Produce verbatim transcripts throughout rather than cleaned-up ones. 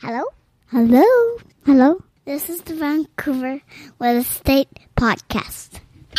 Hello? Hello? Hello? This is the Vancouver Real Estate Podcast.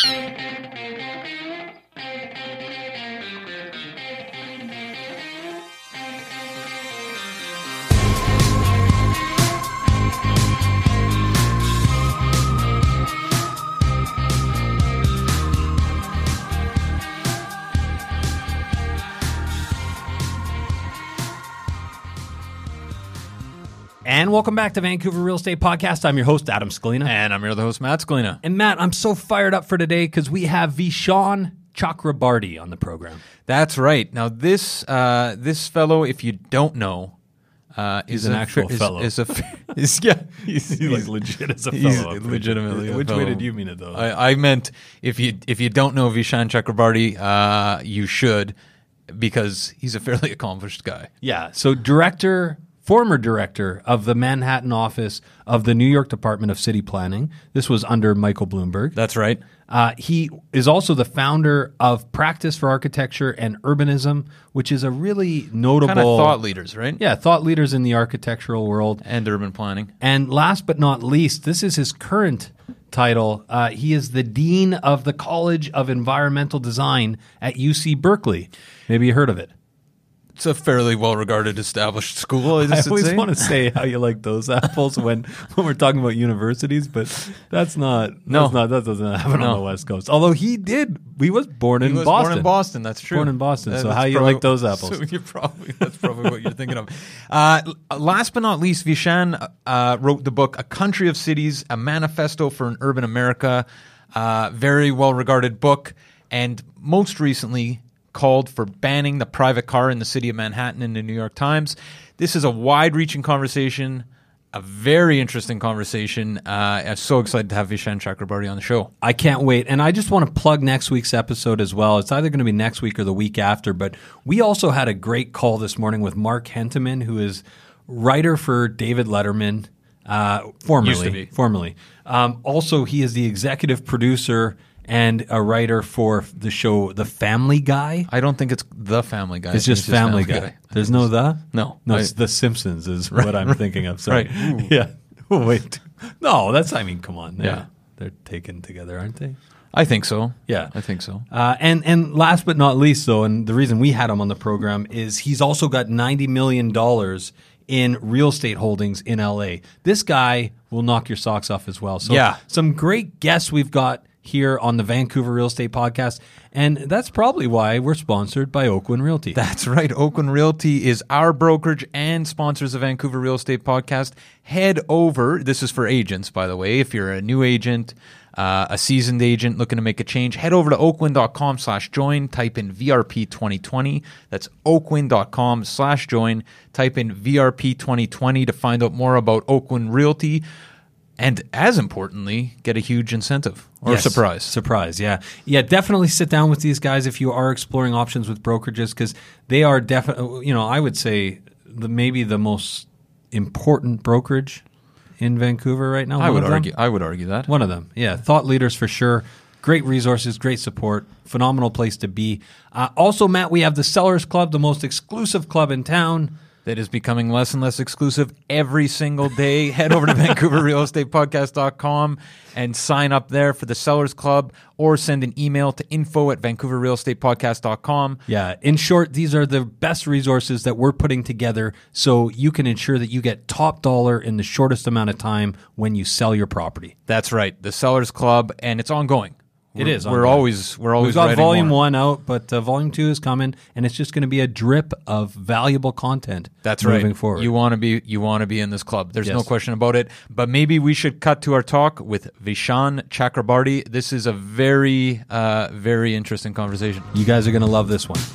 And welcome back to Vancouver Real Estate Podcast. I'm your host, Adam Scalina. And I'm your other host, Matt Scalina. And Matt, I'm so fired up for today because we have Vishaan Chakrabarti on the program. That's right. Now, this uh, this fellow, if you don't know, uh, He's is an a, actual is, fellow. Is a, is, yeah, he's, He's, he's like legit as a he's fellow. legitimately a Which fellow. way did you mean it, though? I, I meant if you if you don't know Vishaan Chakrabarti, uh, you should, because he's a fairly accomplished guy. yeah, so director... former director of the Manhattan office of the New York Department of City Planning. This was under Michael Bloomberg. That's right. Uh, he is also the founder of Practice for Architecture and Urbanism, which is a really notable... Kind of thought leaders, right? Yeah, thought leaders in the architectural world. And urban planning. And last but not least, this is his current title. Uh, he is the Dean of the College of Environmental Design at U C Berkeley. Maybe you heard of it. It's a fairly well-regarded, established school. I, I always say. want to say how you like those apples when, when we're talking about universities, but that's not, No. that's not that doesn't happen No. on the West Coast. Although he did, he was born in He was Boston. born in Boston. That's true. Born in Boston. That- So that's how you probably- like those apples? So you probably that's probably what you're thinking of. Uh, l- last but not least, Vishaan uh, wrote the book "A Country of Cities: A Manifesto for an Urban America." Uh, very well-regarded book, and most recently called for banning the private car in the city of Manhattan in the New York Times. This is a wide-reaching conversation. A very interesting conversation. Uh, I'm so excited to have Vishaan Chakrabarti on the show. I can't wait. And I just want to plug next week's episode as well. It's either going to be next week or the week after. But we also had a great call this morning with Mark Henteman, who is writer for David Letterman, uh, formerly. Used to be. Formerly. Um, also, he is the executive producer and a writer for the show The Family Guy. I don't think it's The Family Guy. It's just Family Guy. There's no the? No. No, I- it's The Simpsons is what I'm thinking of. Sorry. Right. Yeah. Oh, wait. No, that's, I mean, come on. They're, Yeah. They're taken together, aren't they? I think so. Yeah. I think so. Uh, and and last but not least, though, and the reason we had him on the program is he's also got ninety million dollars in real estate holdings in L A. This guy will knock your socks off as well. So Yeah. some great guests we've got here on the Vancouver Real Estate Podcast, and that's probably why we're sponsored by Oakwyn Realty. That's right. Oakwyn Realty is our brokerage and sponsors the Vancouver Real Estate Podcast. Head over. This is for agents, by the way. If you're a new agent, uh, a seasoned agent looking to make a change, head over to oakwyn.com slash join. Type in V R P twenty twenty. That's oakwyn.com slash join. Type in V R P twenty twenty to find out more about Oakwyn Realty. And as importantly, get a huge incentive or Yes. surprise. Surprise, yeah. Yeah, definitely sit down with these guys if you are exploring options with brokerages, because they are definitely, you know, I would say the maybe the most important brokerage in Vancouver right now. I One would of them. argue. I would argue that. One of them, yeah. Thought leaders for sure. Great resources, great support, phenomenal place to be. Uh, also, Matt, we have the Sellers Club, the most exclusive club in town. That is becoming less and less exclusive every single day. Head over to vancouver real estate podcast dot com and sign up there for the Sellers Club, or send an email to info at vancouver real estate podcast dot com. Yeah, in short, these are the best resources that we're putting together so you can ensure that you get top dollar in the shortest amount of time when you sell your property. That's right, the Sellers Club, and it's ongoing. It We're- is We're ongoing. always we're always We've got writing volume more. one out, but uh, volume two is coming, and it's just going to be a drip of valuable content. That's moving right. forward. You want to be you want to be in this club. There's no Yes. question about it. But maybe we should cut to our talk with Vishaan Chakrabarti. This is a very uh, very interesting conversation. You guys are going to love this one.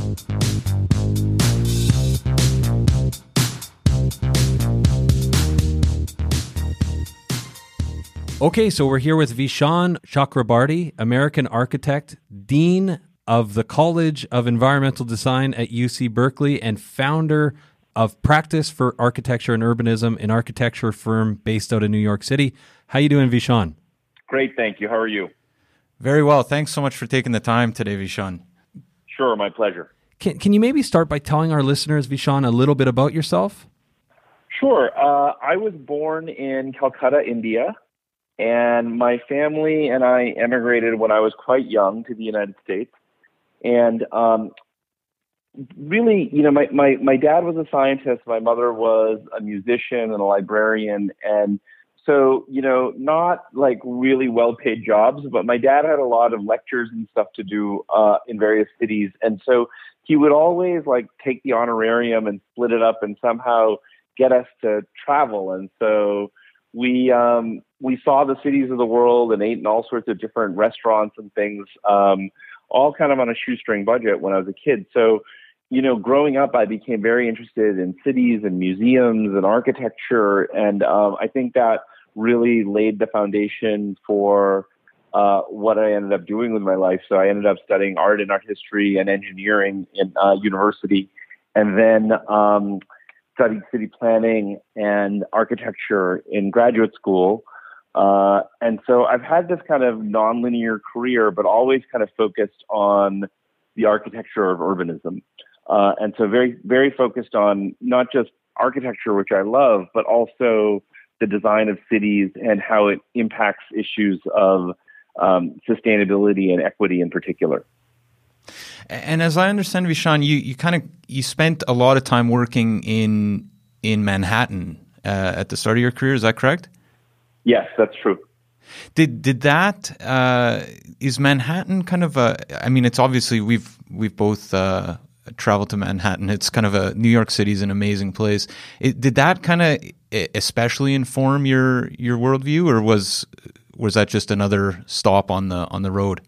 Okay, so we're here with Vishaan Chakrabarti, American architect, dean of the College of Environmental Design at U C Berkeley, and founder of Practice for Architecture and Urbanism, an architecture firm based out of New York City. How you doing, Vishaan? Great, thank you. How are you? Very well. Thanks so much for taking the time today, Vishaan. Sure, my pleasure. Can, can you maybe start by telling our listeners, Vishaan, a little bit about yourself? Sure. Uh, I was born in Calcutta, India, and my family and I emigrated when I was quite young to the United States. And um, really, you know, my, my, my dad was a scientist. My mother was a musician and a librarian. And so, you know, not like really well-paid jobs, but my dad had a lot of lectures and stuff to do uh, in various cities. And so he would always like take the honorarium and split it up and somehow get us to travel. And so we um, we saw the cities of the world and ate in all sorts of different restaurants and things, um, all kind of on a shoestring budget when I was a kid. So, you know, growing up, I became very interested in cities and museums and architecture. And um, I think that really laid the foundation for uh, what I ended up doing with my life. So I ended up studying art and art history and engineering in uh, university, and then um, studied city planning and architecture in graduate school. Uh, and so I've had this kind of nonlinear career, but always kind of focused on the architecture of urbanism. Uh, and so very, very focused on not just architecture, which I love, but also the design of cities and how it impacts issues of um, sustainability and equity in particular. And as I understand, Vishaan, you, you kind of you spent a lot of time working in in Manhattan uh, at the start of your career. Is that correct? Yes, that's true. Did did that uh, is Manhattan kind of a? I mean, it's obviously we've we've both uh, traveled to Manhattan. It's kind of a New York City is an amazing place. It, did that kind of especially inform your your worldview, or was was that just another stop on the on the road?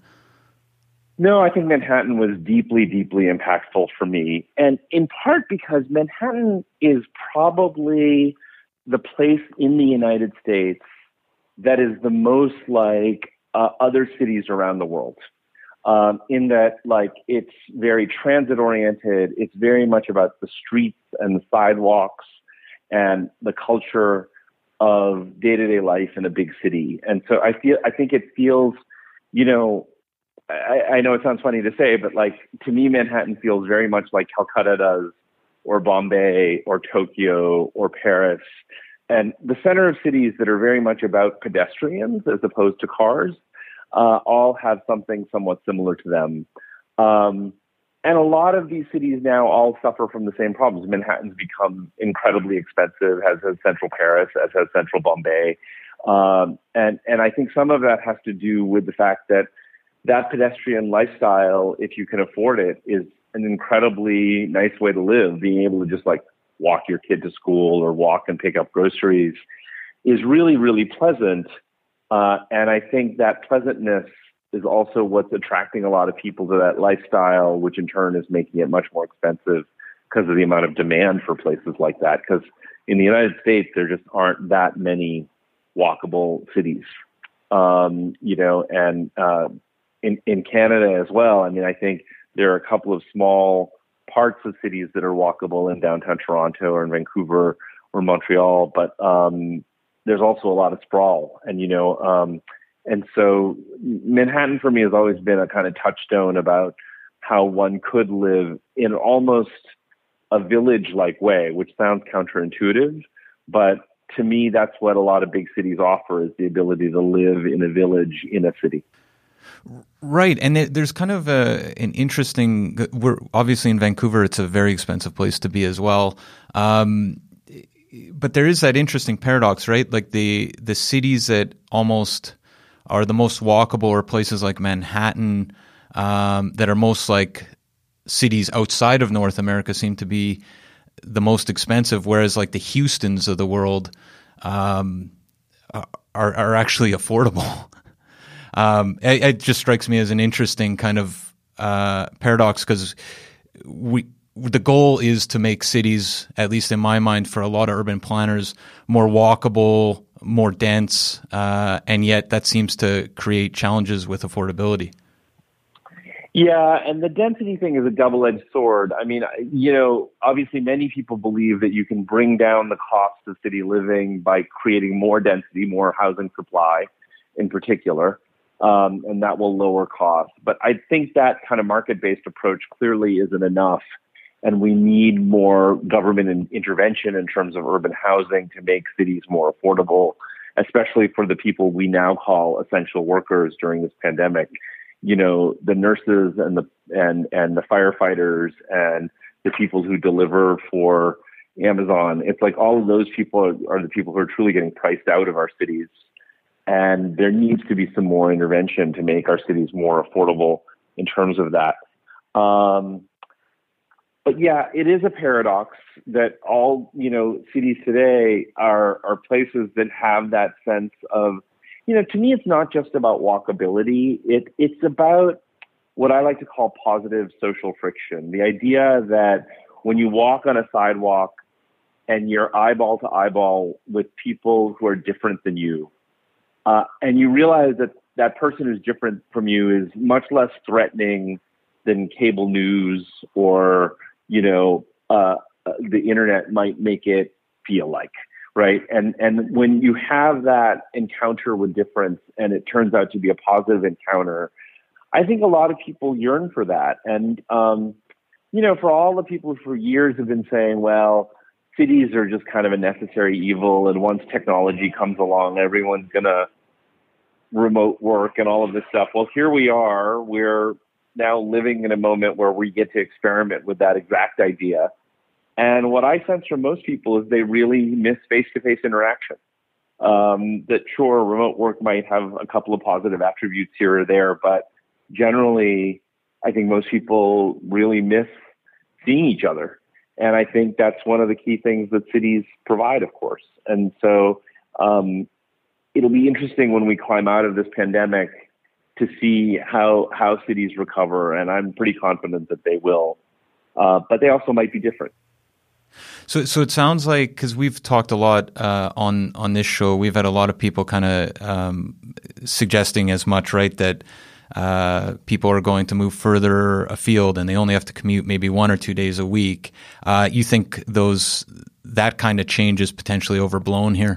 No, I think Manhattan was deeply, deeply impactful for me. And in part because Manhattan is probably the place in the United States that is the most like uh, other cities around the world. Um, in that, like, it's very transit oriented. It's very much about the streets and the sidewalks and the culture of day-to-day life in a big city. And so I feel, I think it feels, you know, I, I know it sounds funny to say, but like to me, Manhattan feels very much like Calcutta does, or Bombay, or Tokyo, or Paris, and the center of cities that are very much about pedestrians as opposed to cars, uh, all have something somewhat similar to them. Um, and a lot of these cities now all suffer from the same problems. Manhattan's become incredibly expensive, as has central Paris, as has central Bombay, um, and and I think some of that has to do with the fact that that pedestrian lifestyle, if you can afford it, is an incredibly nice way to live. Being able to just like walk your kid to school or walk and pick up groceries is really, really pleasant. Uh, and I think that pleasantness is also what's attracting a lot of people to that lifestyle, which in turn is making it much more expensive because of the amount of demand for places like that. Because in the United States, there just aren't that many walkable cities, um, you know, and, uh, In, in Canada as well. I mean, I think there are a couple of small parts of cities that are walkable in downtown Toronto or in Vancouver or Montreal, but um, there's also a lot of sprawl. And, you know, um, and so Manhattan for me has always been a kind of touchstone about how one could live in almost a village-like way, which sounds counterintuitive, but to me, that's what a lot of big cities offer, is the ability to live in a village in a city. Right, and it, there's kind of a, an interesting. We're obviously in Vancouver; it's a very expensive place to be as well. Um, but there is that interesting paradox, right? Like the the cities that almost are the most walkable are places like Manhattan, um, that are most like cities outside of North America seem to be the most expensive, whereas like the Houstons of the world um, are are actually affordable. Um, it, it just strikes me as an interesting kind of uh, paradox, because we the goal is to make cities, at least in my mind, for a lot of urban planners, more walkable, more dense, uh, and yet that seems to create challenges with affordability. Yeah, and the density thing is a double-edged sword. I mean, you know, obviously many people believe that you can bring down the cost of city living by creating more density, more housing supply in particular. Um, and that will lower costs. But I think that kind of market-based approach clearly isn't enough. and we need more government in- intervention in terms of urban housing to make cities more affordable, especially for the people we now call essential workers during this pandemic. You know, the nurses and the and and the firefighters and the people who deliver for Amazon. It's like all of those people are, are the people who are truly getting priced out of our cities. And there needs to be some more intervention to make our cities more affordable in terms of that. Um, but yeah, it is a paradox that all, you know, cities today are, are places that have that sense of, you know, to me, it's not just about walkability. It, it's about what I like to call positive social friction. The idea that when you walk on a sidewalk and you're eyeball to eyeball with people who are different than you, uh, and you realize that that person who's different from you is much less threatening than cable news or, you know, uh, the internet might make it feel like. Right. And and when you have that encounter with difference and it turns out to be a positive encounter, I think a lot of people yearn for that. And, um, you know, for all the people who for years have been saying, well, cities are just kind of a necessary evil. And once technology comes along, everyone's going to remote work and all of this stuff. Well, here we are. We're now living in a moment where we get to experiment with that exact idea. And what I sense from most people is they really miss face-to-face interaction. Um, that sure, remote work might have a couple of positive attributes here or there, but generally, I think most people really miss seeing each other. And I think that's one of the key things that cities provide, of course. And so um, it'll be interesting when we climb out of this pandemic to see how how cities recover. And I'm pretty confident that they will. Uh, but they also might be different. So, so it sounds like, because we've talked a lot uh, on on this show, we've had a lot of people kind of um, suggesting as much, right? That uh, people are going to move further afield, and they only have to commute maybe one or two days a week. Uh, you think those that kind of change is potentially overblown here?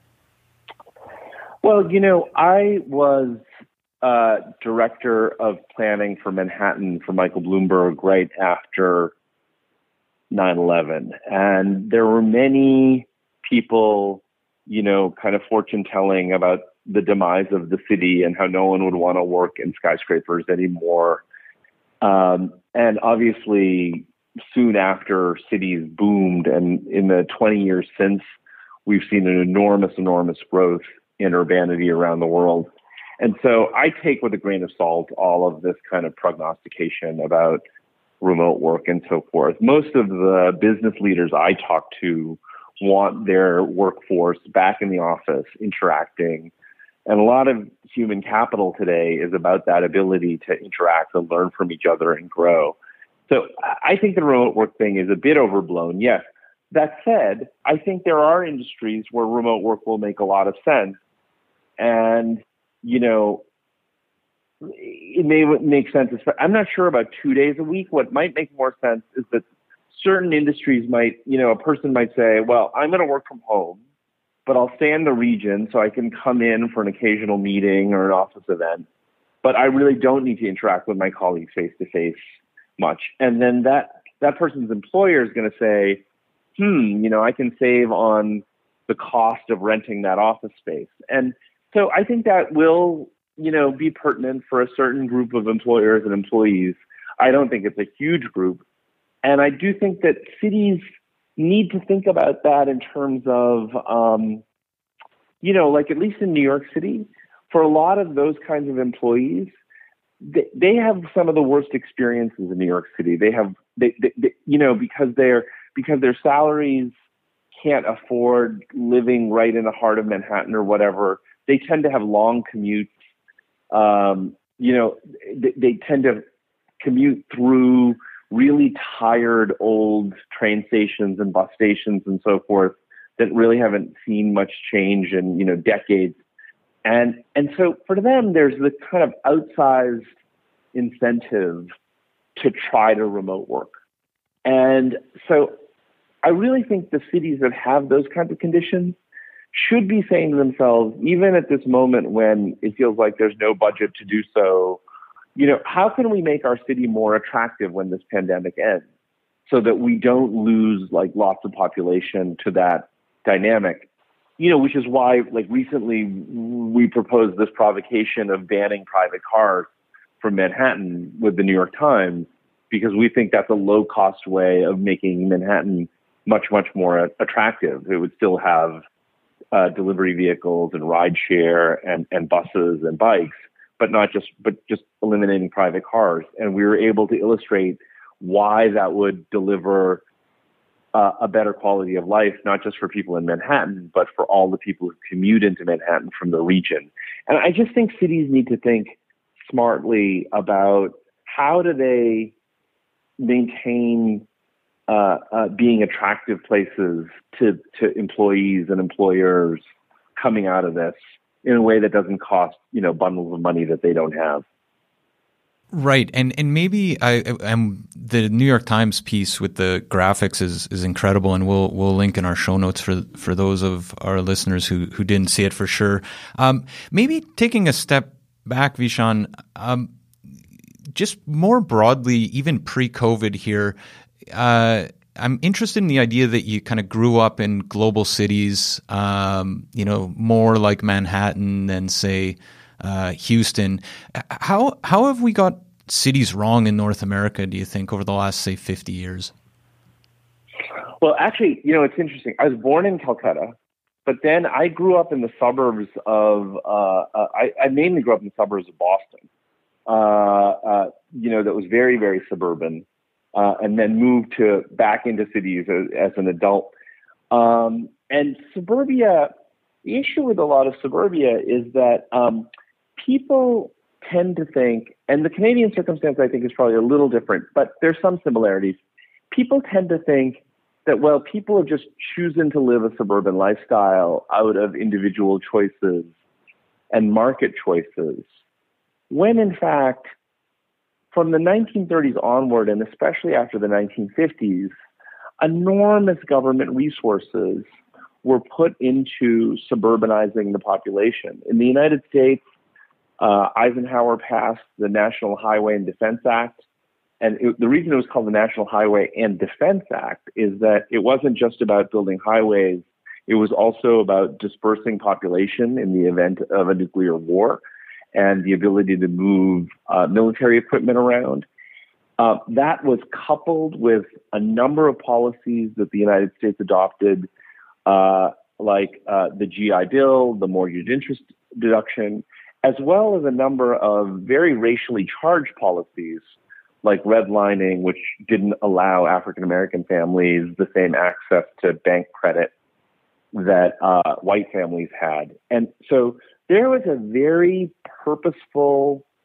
Well, you know, I was uh, director of planning for Manhattan for Michael Bloomberg right after nine eleven. And there were many people, you know, kind of fortune telling about the demise of the city and how no one would want to work in skyscrapers anymore. Um, and obviously, soon after, cities boomed. And in the twenty years since, we've seen an enormous, enormous growth in urbanity around the world. And so I take with a grain of salt all of this kind of prognostication about remote work and so forth. Most of the business leaders I talk to want their workforce back in the office, interacting. And a lot of human capital today is about that ability to interact and learn from each other and grow. So I think the remote work thing is a bit overblown. Yes. That said, I think there are industries where remote work will make a lot of sense. And, you know, it may make sense. I'm not sure about two days a week. What might make more sense is that certain industries might, you know, a person might say, well, I'm going to work from home, but I'll stay in the region so I can come in for an occasional meeting or an office event. But I really don't need to interact with my colleagues face to face much. And then that, that person's employer is going to say, hmm, you know, I can save on the cost of renting that office space. And so I think that will, you know, be pertinent for a certain group of employers and employees. I don't think it's a huge group. And I do think that cities need to think about that in terms of, um, you know, like at least in New York City, for a lot of those kinds of employees, they, they have some of the worst experiences in New York City. They have, they, they, they, you know, because they're, because their salaries can't afford living right in the heart of Manhattan or whatever. They tend to have long commutes. Um, you know, they, they tend to commute through really tired old train stations and bus stations and so forth that really haven't seen much change in, you know, decades. And, and so for them, there's this kind of outsized incentive to try to remote work. And so I really think the cities that have those kinds of conditions should be saying to themselves, even at this moment when it feels like there's no budget to do so, you know, how can we make our city more attractive when this pandemic ends? so that we don't lose like lots of population to that dynamic. You know, which is why, like, recently we proposed this provocation of banning private cars from Manhattan with the New York Times, because we think that's a low-cost way of making Manhattan much, much more attractive. It would still have uh, delivery vehicles and rideshare and, and buses and bikes, but not just, but just eliminating private cars. And we were able to illustrate why that would deliver Uh, a better quality of life, not just for people in Manhattan, but for all the people who commute into Manhattan from the region. And I just think cities need to think smartly about how do they maintain uh, uh, being attractive places to, to employees and employers coming out of this in a way that doesn't cost, you know, bundles of money that they don't have. Right, and and maybe I am the New York Times piece with the graphics is is incredible, and we'll we'll link in our show notes for for those of our listeners who who didn't see it for sure. Um, maybe taking a step back, Vishaan, um, just more broadly, even pre-COVID here, uh, I'm interested in the idea that you kind of grew up in global cities, um, you know, more like Manhattan than say. Uh, Houston. How how have we got cities wrong in North America, do you think, over the last, say, fifty years? Well, actually, you know, it's interesting. I was born in Calcutta, but then I grew up in the suburbs of, uh, uh, I, I mainly grew up in the suburbs of Boston, uh, uh, you know, that was very, very suburban, uh, and then moved to back into cities as, as an adult. Um, and suburbia, the issue with a lot of suburbia is that um, people tend to think, and the Canadian circumstance I think is probably a little different, but there's some similarities. People tend to think that, well, people are just choosing to live a suburban lifestyle out of individual choices and market choices, when in fact, from the nineteen thirties onward, and especially after the nineteen fifties, enormous government resources were put into suburbanizing the population. In the United States, uh, Eisenhower passed the National Highway and Defense Act. And it, the reason it was called the National Highway and Defense Act is that it wasn't just about building highways. It was also about dispersing population in the event of a nuclear war and the ability to move uh, military equipment around. Uh, that was coupled with a number of policies that the United States adopted, Uh, like uh, the G I Bill, the mortgage interest deduction, as well as a number of very racially charged policies like redlining, which didn't allow African-American families the same access to bank credit that uh, white families had. And so there was a very purposeful,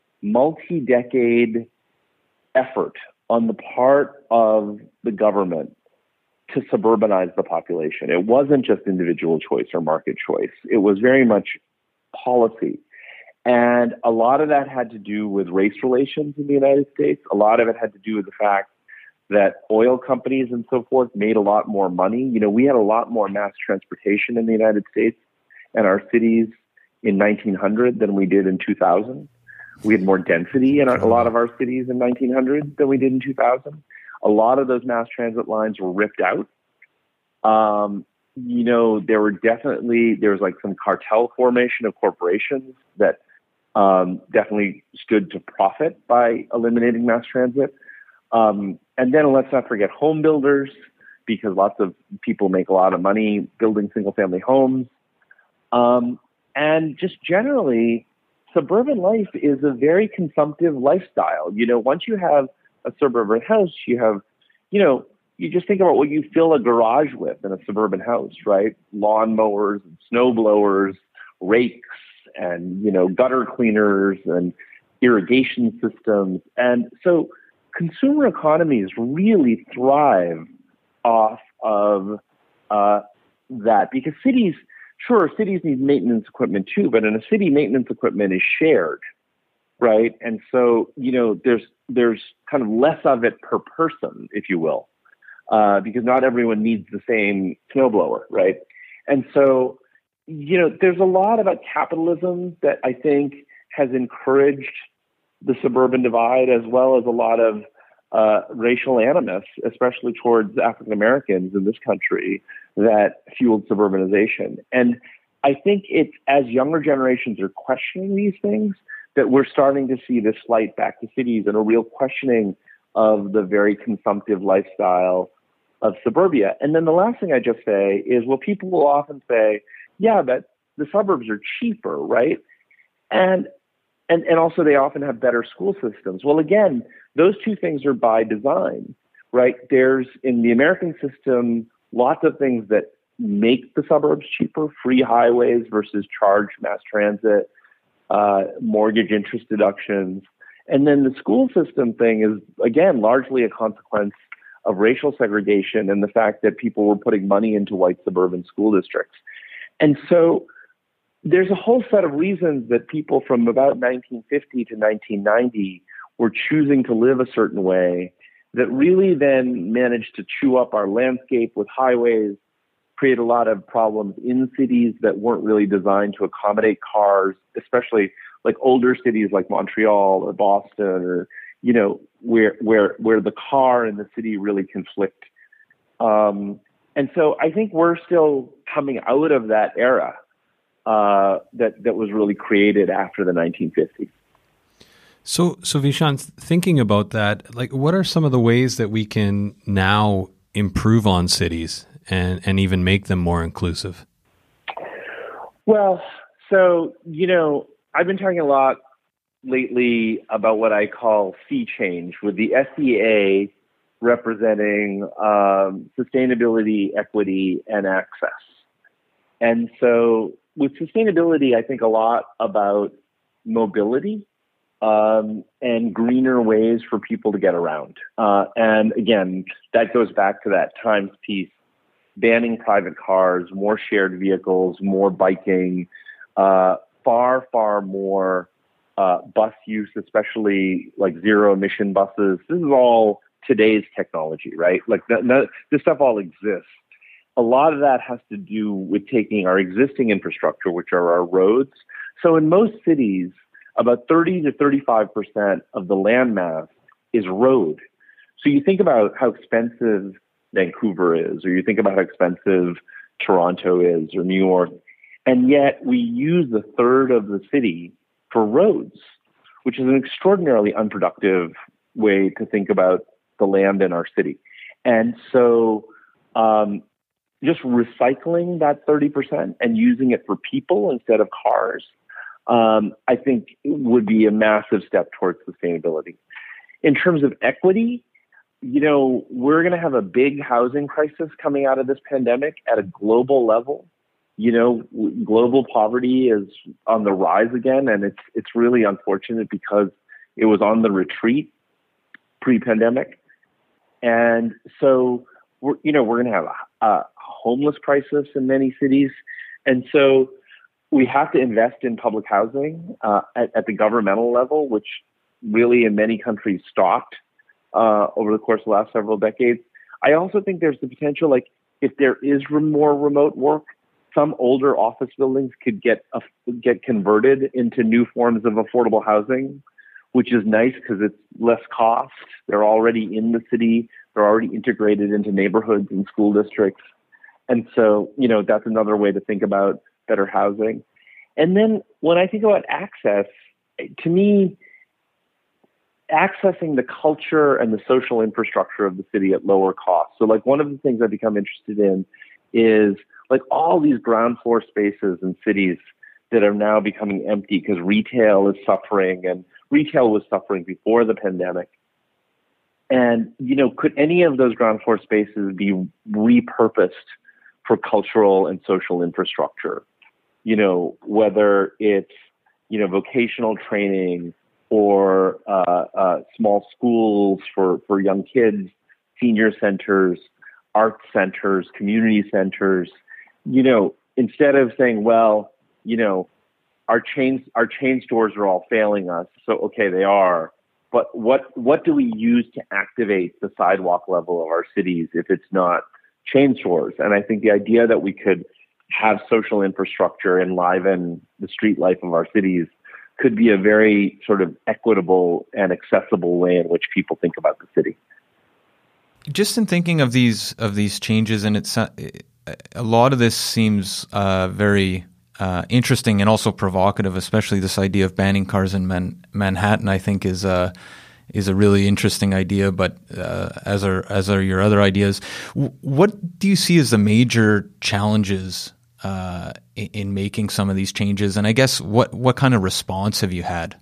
multi-decade effort on the part of the government to suburbanize the population. It wasn't just individual choice or market choice. It was very much policy. And a lot of that had to do with race relations in the United States. A lot of it had to do with the fact that oil companies and so forth made a lot more money. You know, we had a lot more mass transportation in the United States and our cities in nineteen hundred than we did in two thousand. We had more density in our, a lot of our cities in nineteen hundred than we did in two thousand. A lot of those mass transit lines were ripped out. Um, you know, there were definitely, there was like some cartel formation of corporations that um, definitely stood to profit by eliminating mass transit. Um, and then let's not forget home builders, because lots of people make a lot of money building single family homes. Um, and just generally, suburban life is a very consumptive lifestyle. You know, once you have a suburban house, you have, you know, you just think about what you fill a garage with in a suburban house, right? Lawn mowers, and snow blowers, rakes, and, you know, gutter cleaners and irrigation systems. And so consumer economies really thrive off of uh, that, because cities, sure, cities need maintenance equipment too, but in a city, maintenance equipment is shared. Right. And so, you know, there's there's kind of less of it per person, if you will, uh, because not everyone needs the same snowblower. Right. And so, you know, there's a lot about capitalism that I think has encouraged the suburban divide, as well as a lot of uh, racial animus, especially towards African Americans in this country, that fueled suburbanization. And I think it's as younger generations are questioning these things that we're starting to see this flight back to cities and a real questioning of the very consumptive lifestyle of suburbia. And then the last thing I just say is, well, people will often say, yeah, but the suburbs are cheaper, right? And and and also they often have better school systems. Well, again, those two things are by design, right? There's, in the American system, lots of things that make the suburbs cheaper: free highways versus charged mass transit, uh, mortgage interest deductions. And then the school system thing is, again, largely a consequence of racial segregation and the fact that people were putting money into white suburban school districts. And so there's a whole set of reasons that people from about nineteen fifty to nineteen ninety were choosing to live a certain way that really then managed to chew up our landscape with highways, create a lot of problems in cities that weren't really designed to accommodate cars, especially like older cities like Montreal or Boston, or, you know, where where where the car and the city really conflict. Um, and so I think we're still coming out of that era uh, that that was really created after the nineteen fifties. So, so Vishaan, thinking about that, like, what are some of the ways that we can now improve on cities and, and even make them more inclusive? Well, so, you know, I've been talking a lot lately about what I call sea change, with the S E A representing um, sustainability, equity, and access. And so with sustainability, I think a lot about mobility um, and greener ways for people to get around. Uh, and again, that goes back to that Times piece, banning private cars, more shared vehicles, more biking, uh, far, far more uh, bus use, especially like zero emission buses. This is all today's technology, right? Like the, the, this stuff all exists. A lot of that has to do with taking our existing infrastructure, which are our roads. So in most cities, about thirty to thirty-five percent of the landmass is road. So you think about how expensive Vancouver is, or you think about how expensive Toronto is, or New York, and yet we use a third of the city for roads, which is an extraordinarily unproductive way to think about the land in our city. And so um, just recycling that thirty percent and using it for people instead of cars, um, I think would be a massive step towards sustainability. In terms of equity, you know, we're going to have a big housing crisis coming out of this pandemic at a global level. You know, global poverty is on the rise again, and it's it's really unfortunate because it was on the retreat pre-pandemic. And so, we're, you know, we're going to have a, a homeless crisis in many cities. And so we have to invest in public housing uh, at, at the governmental level, which really in many countries stopped uh, over the course of the last several decades. I also think there's the potential, like, if there is more remote work, some older office buildings could get uh, get converted into new forms of affordable housing, which is nice because it's less cost. They're already in the city. They're already integrated into neighborhoods and school districts. And so, you know, that's another way to think about better housing. And then when I think about access, to me, accessing the culture and the social infrastructure of the city at lower cost. So like one of the things I've become interested in is like all these ground floor spaces in cities that are now becoming empty because retail is suffering, and retail was suffering before the pandemic. And, you know, could any of those ground floor spaces be repurposed for cultural and social infrastructure? You know, whether it's, you know, vocational training or uh, uh, small schools for, for young kids, senior centers, art centers, community centers, you know, instead of saying, well, you know, our chain, our chain stores are all failing us. So, okay, they are. But what, what do we use to activate the sidewalk level of our cities if it's not chain stores? And I think the idea that we could have social infrastructure enliven the street life of our cities could be a very sort of equitable and accessible way in which people think about the city. Just in thinking of these of these changes, and it's a lot of this seems uh, very uh, interesting and also provocative, especially this idea of banning cars in Man- Manhattan. I think is a is a really interesting idea, but uh, as are as are your other ideas. W- what do you see as the major challenges uh, in, in making some of these changes? And I guess what what kind of response have you had?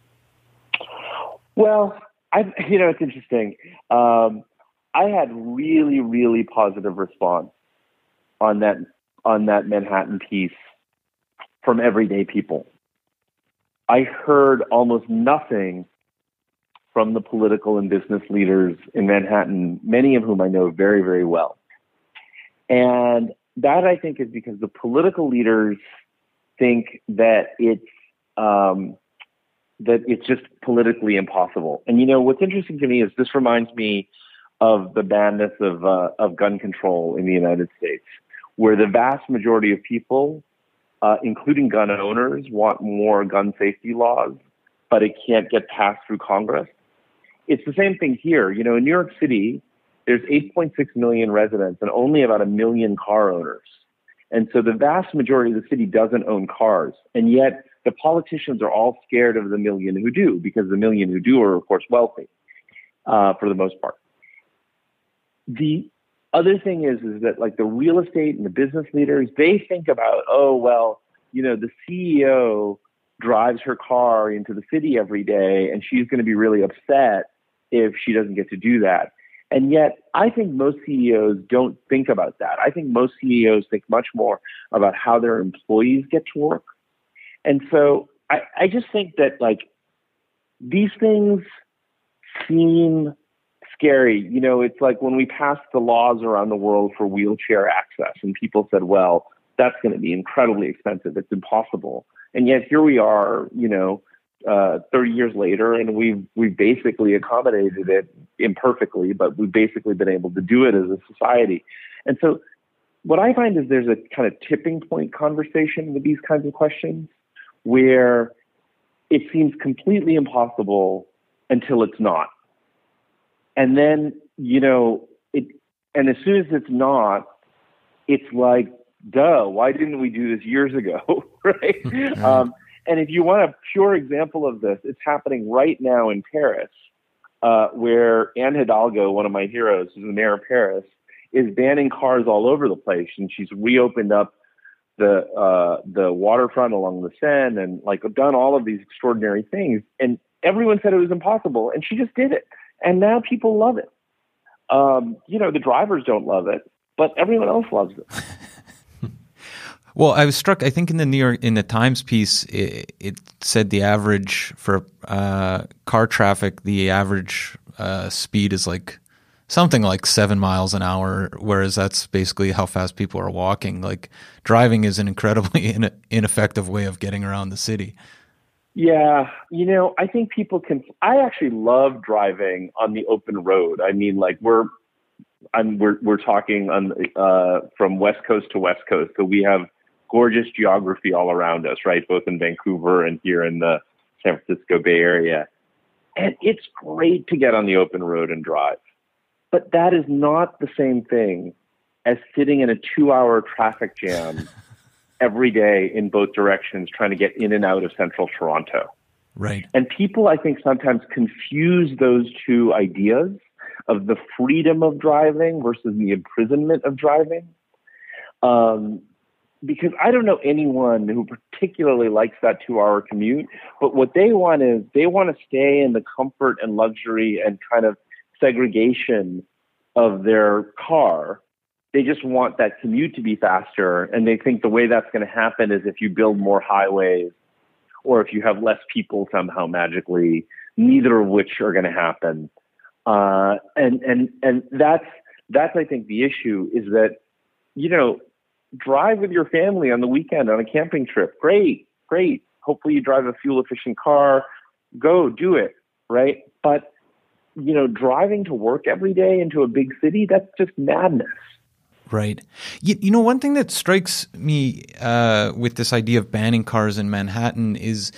Well, I you know it's interesting. Um, I had really, really positive response on that on that Manhattan piece from everyday people. I heard almost nothing from the political and business leaders in Manhattan, many of whom I know very, very well. And that, I think, is because the political leaders think that it's um, that it's just politically impossible. And you know what's interesting to me is this reminds me of the madness of uh, of gun control in the United States, where the vast majority of people, uh, including gun owners, want more gun safety laws, but it can't get passed through Congress. It's the same thing here. You know, in New York City, there's eight point six million residents and only about a million car owners. And so the vast majority of the city doesn't own cars. And yet the politicians are all scared of the million who do, because the million who do are, of course, wealthy uh, for the most part. The other thing is, is that like the real estate and the business leaders, they think about, oh, well, you know, the C E O drives her car into the city every day and she's going to be really upset if she doesn't get to do that. And yet I think most C E Os don't think about that. I think most C E Os think much more about how their employees get to work. And so I, I just think that like these things seem scary. You know, it's like when we passed the laws around the world for wheelchair access and people said, well, that's going to be incredibly expensive. It's impossible. And yet here we are, you know, uh, thirty years later, and we've, we've basically accommodated it imperfectly, but we've basically been able to do it as a society. And so what I find is there's a kind of tipping point conversation with these kinds of questions where it seems completely impossible until it's not. And then, you know, it, and as soon as it's not, it's like, duh, why didn't we do this years ago? Right? Right. Um, and if you want a pure example of this, it's happening right now in Paris, uh, where Anne Hidalgo, one of my heroes, who's the mayor of Paris, is banning cars all over the place. And she's reopened up the, uh, the waterfront along the Seine and like done all of these extraordinary things. And everyone said it was impossible. And she just did it. And now people love it. Um, you know, the drivers don't love it, but everyone else loves it. Well, I was struck. I think in the New York, in the Times piece, it, it said the average for uh, car traffic, the average uh, speed is like something like seven miles an hour, whereas that's basically how fast people are walking. Like driving is an incredibly in, ineffective way of getting around the city. Yeah, you know, I think people can. I actually love driving on the open road. I mean, like we're, I'm we're we're talking on uh, from West Coast to West Coast, so we have gorgeous geography all around us, right? Both in Vancouver and here in the San Francisco Bay Area, and it's great to get on the open road and drive. But that is not the same thing as sitting in a two-hour traffic jam every day in both directions, trying to get in and out of central Toronto. Right. And people, I think, sometimes confuse those two ideas of the freedom of driving versus the imprisonment of driving. Um, because I don't know anyone who particularly likes that two-hour commute, but what they want is they want to stay in the comfort and luxury and kind of segregation of their car. They just want that commute to be faster, and they think the way that's going to happen is if you build more highways or if you have less people somehow magically, neither of which are going to happen. Uh, and and and that's that's I think the issue is that, you know, drive with your family on the weekend on a camping trip. Great, great. Hopefully you drive a fuel efficient car. Go do it, right? But you know, driving to work every day into a big city, that's just madness. Right. You, you know, one thing that strikes me uh, with this idea of banning cars in Manhattan is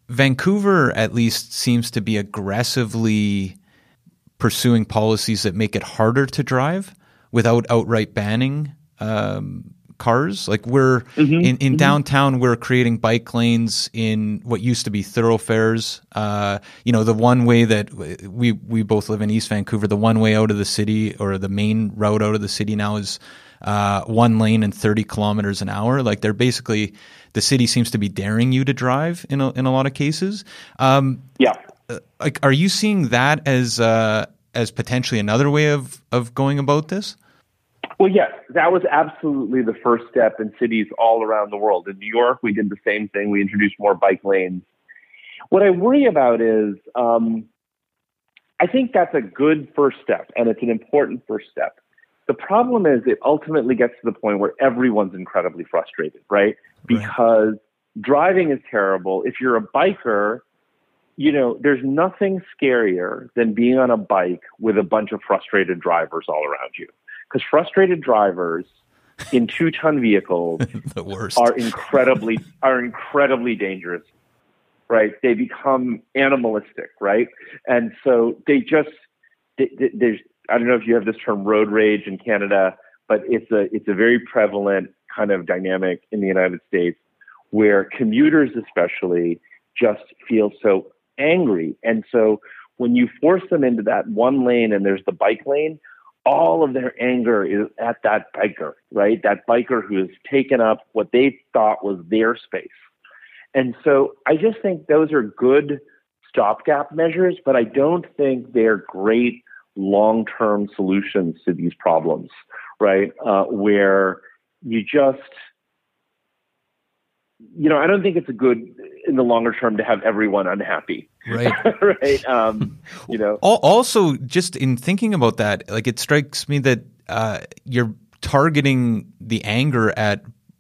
Vancouver at least seems to be aggressively pursuing policies that make it harder to drive without outright banning um, cars. Like we're mm-hmm. in, in mm-hmm. downtown, we're creating bike lanes in what used to be thoroughfares. Uh, you know, the one way that we we both live in East Vancouver, the one way out of the city or the main route out of the city now is uh, one lane and thirty kilometers an hour. Like they're basically, the city seems to be daring you to drive in a, in a lot of cases. Um, yeah. Like, are you seeing that as uh, as potentially another way of, of going about this? Well, yes, that was absolutely the first step in cities all around the world. In New York, we did the same thing. We introduced more bike lanes. What I worry about is, um, I think that's a good first step, and it's an important first step. The problem is it ultimately gets to the point where everyone's incredibly frustrated, right? Because right. driving is terrible. If you're a biker, you know, there's nothing scarier than being on a bike with a bunch of frustrated drivers all around you. Because frustrated drivers in two-ton vehicles the worst. are incredibly are incredibly dangerous, right? They become animalistic, right? And so they just they, they, there's I don't know if you have this term road rage in Canada, but it's a it's a very prevalent kind of dynamic in the United States where commuters especially just feel so angry. And so when you force them into that one lane and there's the bike lane, all of their anger is at that biker, right? That biker who has taken up what they thought was their space. And so I just think those are good stopgap measures, but I don't think they're great long-term solutions to these problems, right? Uh, where you just, you know, I don't think it's a good in the longer term to have everyone unhappy. Right. right. Um, you know, also just in thinking about that, like it strikes me that uh, you're targeting the anger at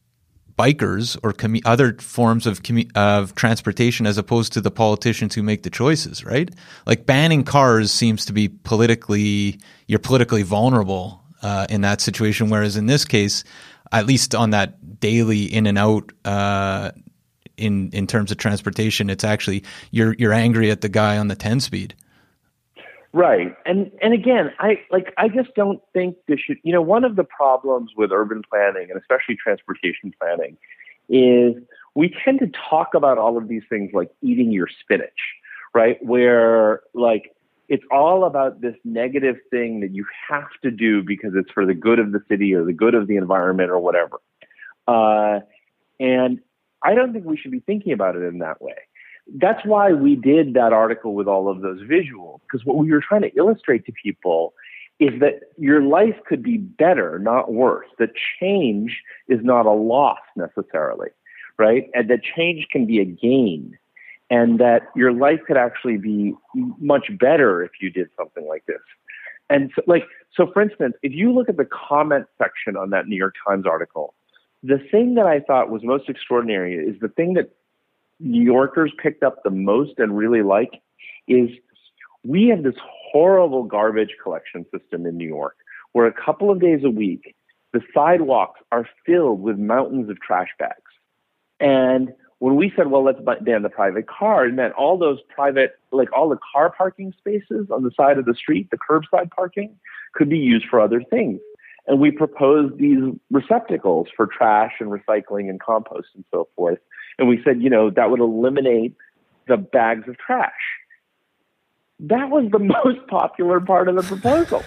bikers or commu- other forms of commu- of transportation as opposed to the politicians who make the choices, right? Like banning cars seems to be politically, you're politically vulnerable uh, in that situation. Whereas in this case, at least on that daily in and out, uh, in, in terms of transportation, it's actually, you're, you're angry at the guy on the ten speed. Right. And, and again, I like, I just don't think this should, you know, one of the problems with urban planning and especially transportation planning is we tend to talk about all of these things like eating your spinach, right? Where like, it's all about this negative thing that you have to do because it's for the good of the city or the good of the environment or whatever. Uh, and I don't think we should be thinking about it in that way. That's why we did that article with all of those visuals, because what we were trying to illustrate to people is that your life could be better, not worse. That change is not a loss necessarily, right? And that change can be a gain, and that your life could actually be much better if you did something like this. And so, like, so for instance, if you look at the comment section on that New York Times article, the thing that I thought was most extraordinary is the thing that New Yorkers picked up the most and really like is we have this horrible garbage collection system in New York where a couple of days a week, the sidewalks are filled with mountains of trash bags. And when we said, well, let's ban the private car, it meant all those private, like all the car parking spaces on the side of the street, the curbside parking, could be used for other things. And we proposed these receptacles for trash and recycling and compost and so forth. And we said, you know, that would eliminate the bags of trash. That was the most popular part of the proposal,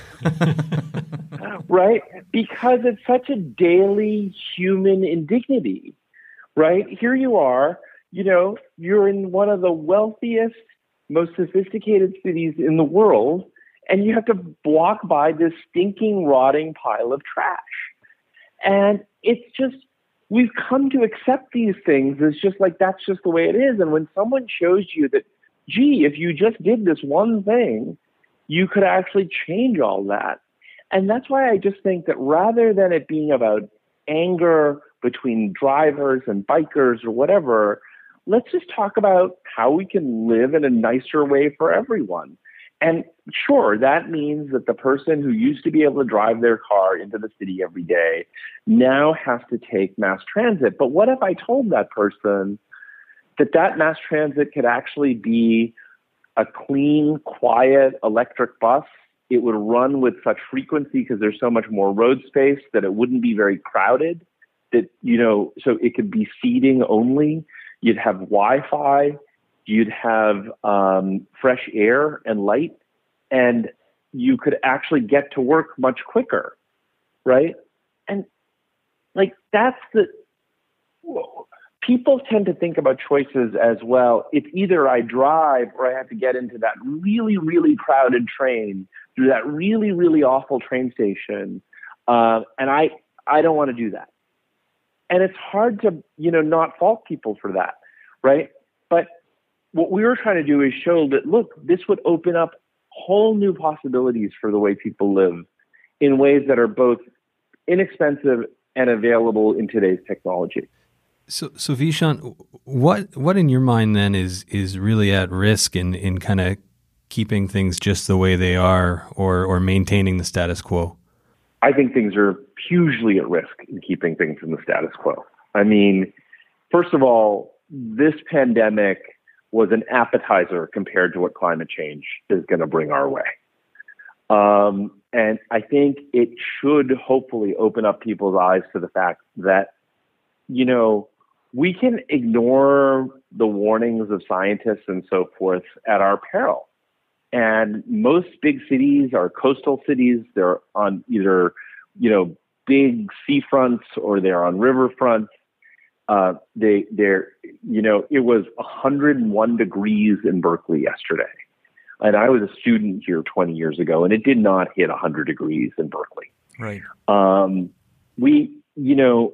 right? Because it's such a daily human indignity, right? Here you are, you know, you're in one of the wealthiest, most sophisticated cities in the world, and you have to walk by this stinking, rotting pile of trash. And it's just, we've come to accept these things as just like, that's just the way it is. And when someone shows you that, gee, if you just did this one thing, you could actually change all that. And that's why I just think that rather than it being about anger between drivers and bikers or whatever, let's just talk about how we can live in a nicer way for everyone. And sure, that means that the person who used to be able to drive their car into the city every day now has to take mass transit. But what if I told that person, that that mass transit could actually be a clean, quiet electric bus. It would run with such frequency because there's so much more road space that it wouldn't be very crowded. That, you know, so it could be seating only. You'd have Wi-Fi. You'd have um, fresh air and light, and you could actually get to work much quicker, right? And like that's the people tend to think about choices as well. It's either I drive or I have to get into that really, really crowded train through that really, really awful train station, uh, and I I don't want to do that. And it's hard to, you know, not fault people for that, right? But what we were trying to do is show that, look, this would open up whole new possibilities for the way people live in ways that are both inexpensive and available in today's technology. So, so Vishaan, what what in your mind then is is really at risk in, in kind of keeping things just the way they are, or or maintaining the status quo? I think things are hugely at risk in keeping things in the status quo. I mean, first of all, this pandemic was an appetizer compared to what climate change is going to bring our way. Um, and I think it should hopefully open up people's eyes to the fact that, you know, we can ignore the warnings of scientists and so forth at our peril. And most big cities are coastal cities. They're on either, you know, big seafronts or they're on riverfronts. Uh, they, they're, you know, it was one hundred one degrees in Berkeley yesterday. And I was a student here twenty years ago, and it did not hit one hundred degrees in Berkeley. Right. Um, we, you know,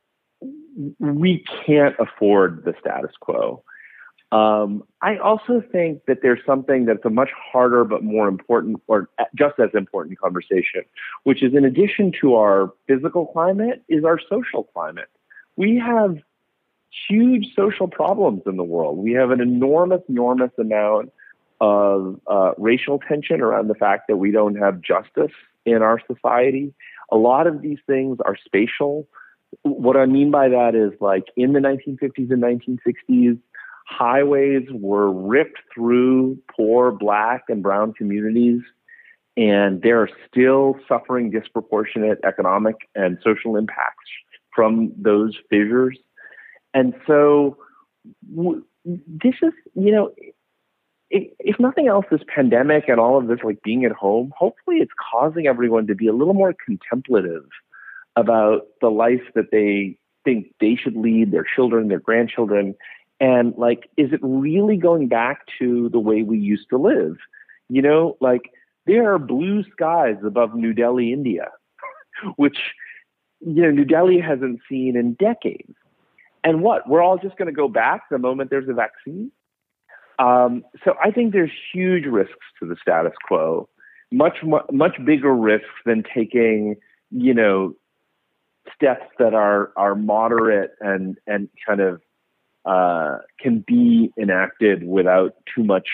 we can't afford the status quo. Um, I also think that there's something that's a much harder but more important, or just as important conversation, which is in addition to our physical climate, is our social climate. We have huge social problems in the world. We have an enormous, enormous amount of uh, racial tension around the fact that we don't have justice in our society. A lot of these things are spatial. What I mean by that is, like, in the nineteen fifties and nineteen sixties, highways were ripped through poor Black and brown communities, and they're still suffering disproportionate economic and social impacts from those fissures. And so w- this is, you know, if, if nothing else, this pandemic and all of this, like being at home, hopefully it's causing everyone to be a little more contemplative about the life that they think they should lead, their children, their grandchildren. And like, is it really going back to the way we used to live? You know, like there are blue skies above New Delhi, India, which, you know, New Delhi hasn't seen in decades. And what, we're all just going to go back the moment there's a vaccine? Um, so I think there's huge risks to the status quo, much, much bigger risks than taking, you know, steps that are, are moderate and, and kind of, uh, can be enacted without too much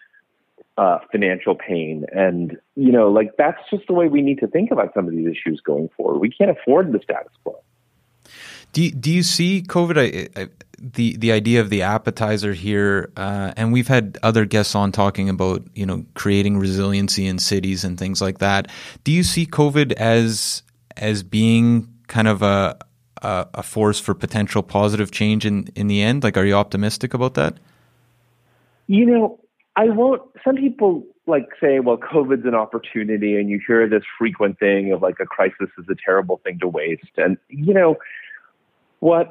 uh, financial pain. And, you know, like that's just the way we need to think about some of these issues going forward. We can't afford the status quo. Do you, do you see COVID, I, I, the the idea of the appetizer here, uh, and we've had other guests on talking about, you know, creating resiliency in cities and things like that. Do you see COVID as as being kind of a a, a force for potential positive change in, in the end? Like, are you optimistic about that? You know, I won't. Some people like say, well, COVID's an opportunity, and you hear this frequent thing of like a crisis is a terrible thing to waste. And, you know, what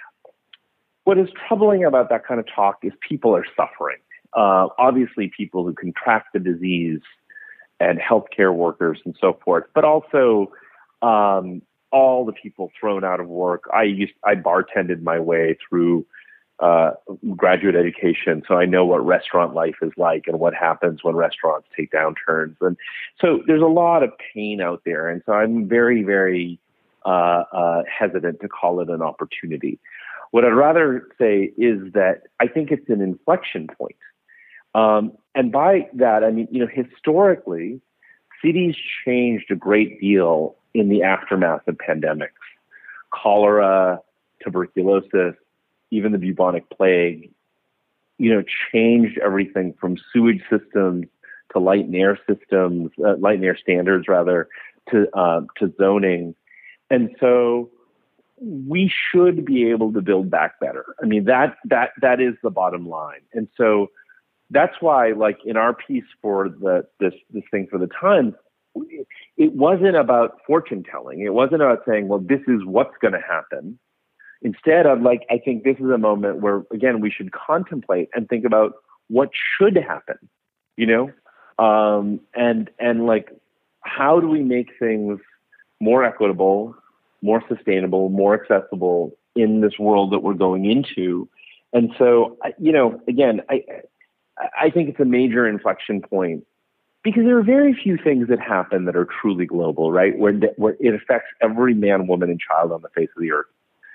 what is troubling about that kind of talk is people are suffering. Uh, obviously, people who contract the disease and healthcare workers and so forth, but also um, all the people thrown out of work. I used I bartended my way through uh, graduate education, so I know what restaurant life is like and what happens when restaurants take downturns. And so there's a lot of pain out there, and so I'm very, very uh, uh, hesitant to call it an opportunity. What I'd rather say is that I think it's an inflection point. Um, and by that, I mean, you know, historically, cities changed a great deal in the aftermath of pandemics. Cholera, tuberculosis, even the bubonic plague, you know, changed everything from sewage systems to light and air systems, uh, light and air standards rather, to uh, to zoning. And so we should be able to build back better. I mean, that that that is the bottom line. And so that's why, like in our piece for the this this thing for the Times, it wasn't about fortune telling. It wasn't about saying, well, this is what's going to happen. Instead of like, I think this is a moment where, again, we should contemplate and think about what should happen, you know, um, and and like, how do we make things more equitable, more sustainable, more accessible in this world that we're going into? And so, you know, again, I I think it's a major inflection point because there are very few things that happen that are truly global, right? Where where it affects every man, woman, and child on the face of the earth.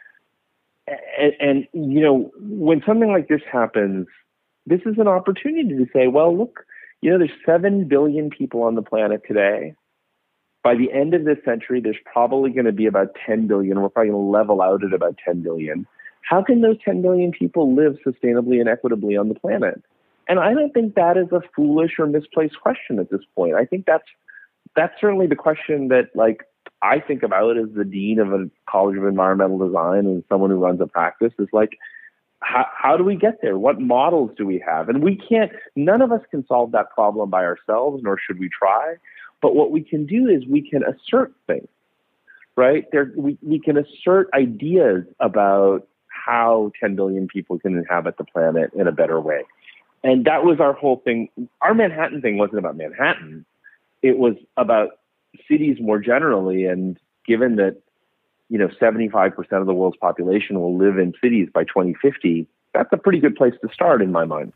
And, and, you know, when something like this happens, this is an opportunity to say, well, look, you know, there's seven billion people on the planet today. By the end of this century, there's probably going to be about ten billion. We're probably going to level out at about ten billion. How can those ten billion people live sustainably and equitably on the planet? And I don't think that is a foolish or misplaced question at this point. I think that's that's certainly the question that, like, I think about as the dean of a College of Environmental Design and someone who runs a practice is like, how, how do we get there? What models do we have? And we can't, none of us can solve that problem by ourselves, nor should we try. But what we can do is we can assert things, right? There, we, we can assert ideas about how ten billion people can inhabit the planet in a better way. And that was our whole thing. Our Manhattan thing wasn't about Manhattan. It was about cities more generally, and given that, you know, seventy-five percent of the world's population will live in cities by twenty fifty, that's a pretty good place to start in my mind.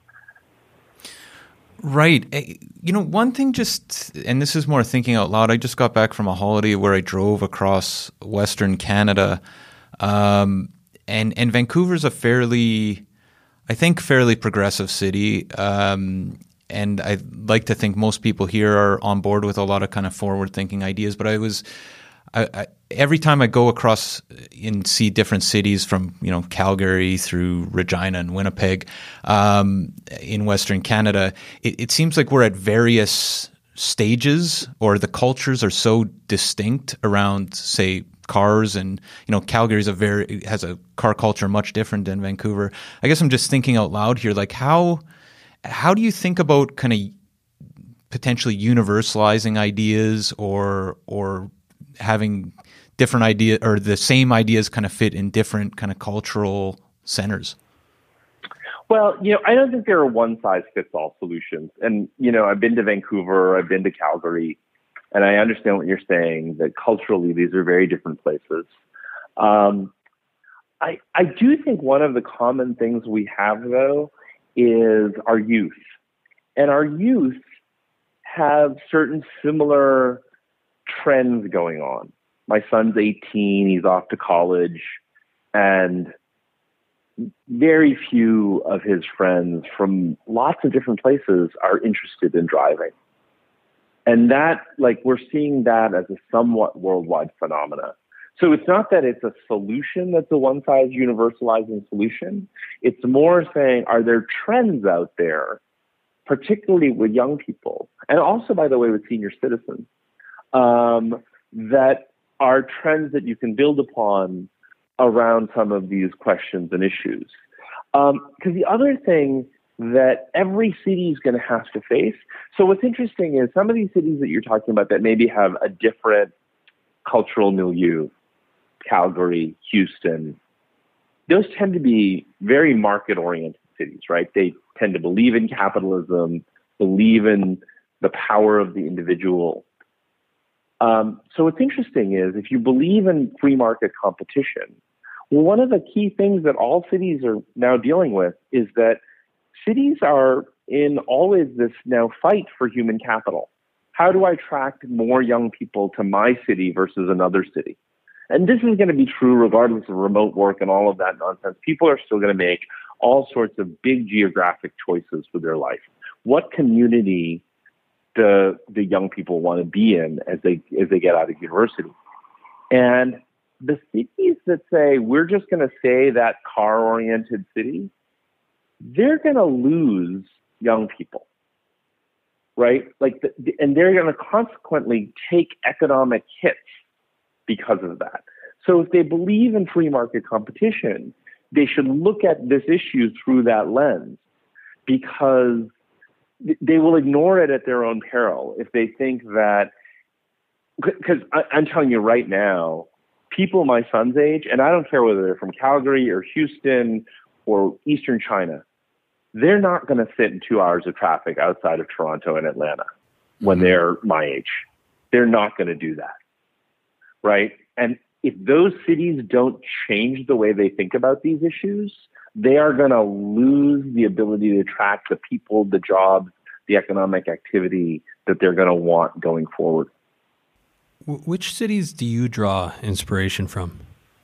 Right. You know, one thing just, and this is more thinking out loud, I just got back from a holiday where I drove across Western Canada, um, and, and Vancouver's a fairly, I think, fairly progressive city. Um, And I like to think most people here are on board with a lot of kind of forward-thinking ideas. But I was, I, I, every time I go across and see different cities from, you know, Calgary through Regina and Winnipeg, um, in Western Canada, it, it seems like we're at various stages, or the cultures are so distinct around, say, cars. And, you know, Calgary's a very has a car culture much different than Vancouver. I guess I'm just thinking out loud here, like how. How do you think about kind of potentially universalizing ideas, or or having different ideas or the same ideas kind of fit in different kind of cultural centers? Well, you know, I don't think there are one-size-fits-all solutions. And, you know, I've been to Vancouver, I've been to Calgary, and I understand what you're saying, that culturally these are very different places. Um, I I do think one of the common things we have, though, is our youth. And our youth have certain similar trends going on. My son's eighteen, he's off to college, and very few of his friends from lots of different places are interested in driving. And that, like, we're seeing that as a somewhat worldwide phenomena. So it's not that it's a solution that's a one-size universalizing solution. It's more saying, are there trends out there, particularly with young people, and also, by the way, with senior citizens, um, that are trends that you can build upon around some of these questions and issues. Because um, the other thing that every city is going to have to face, so what's interesting is some of these cities that you're talking about that maybe have a different cultural milieu, Calgary, Houston, those tend to be very market-oriented cities, right? They tend to believe in capitalism, believe in the power of the individual. Um, so what's interesting is if you believe in free market competition, well, one of the key things that all cities are now dealing with is that cities are in always this now fight for human capital. How do I attract more young people to my city versus another city? And this is going to be true regardless of remote work and all of that nonsense. People are still going to make all sorts of big geographic choices for their life. What community do the young people want to be in as they as they get out of university? And the cities that say, we're just going to say that car-oriented city, they're going to lose young people, right? Like, the, and they're going to consequently take economic hits because of that. So if they believe in free market competition, they should look at this issue through that lens, because they will ignore it at their own peril if they think that, because I'm telling you right now, people my son's age, and I don't care whether they're from Calgary or Houston or Eastern China, they're not going to sit in two hours of traffic outside of Toronto and Atlanta when they're my age. They're not going to do that, right? And if those cities don't change the way they think about these issues, they are going to lose the ability to attract the people, the jobs, the economic activity that they're going to want going forward. Which cities do you draw inspiration from?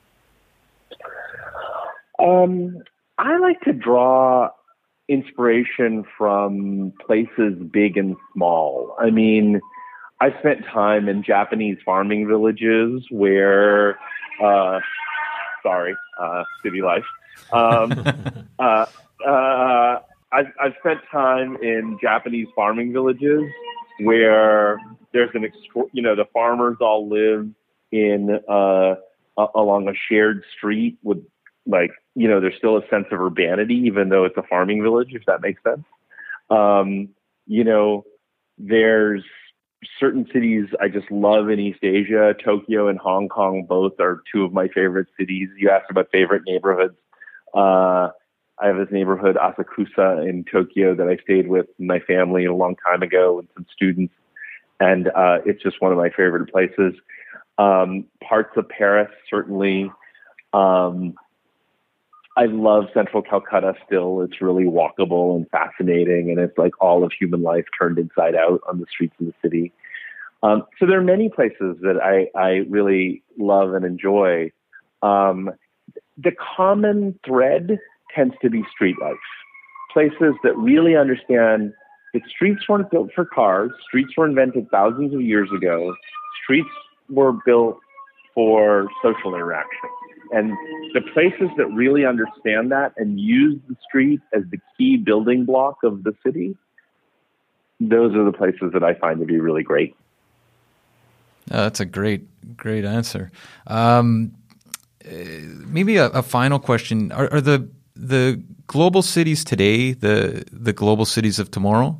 Um, I like to draw inspiration from places big and small. I mean, I spent time in Japanese farming villages where, uh, sorry, uh, city life. Um, uh, uh, I've, I've spent time in Japanese farming villages where there's an, extra, you know, the farmers all live in uh, a, along a shared street with, like, you know, there's still a sense of urbanity, even though it's a farming village, if that makes sense. Um, you know, there's certain cities I just love in East Asia. Tokyo and Hong Kong both are two of my favorite cities. You asked about favorite neighborhoods. Uh, I have this neighborhood, Asakusa, in Tokyo that I stayed with my family a long time ago and some students. And uh, it's just one of my favorite places. Um, parts of Paris, certainly. Um, I love central Calcutta still. It's really walkable and fascinating, and it's like all of human life turned inside out on the streets of the city. Um, so there are many places that I, I really love and enjoy. Um, the common thread tends to be street life. Places that really understand that streets weren't built for cars. Streets were invented thousands of years ago. Streets were built for social interaction. And the places that really understand that and use the street as the key building block of the city, those are the places that I find to be really great. Uh, that's a great, great answer. Um, maybe a, a final question. Are, are the the global cities today the the global cities of tomorrow?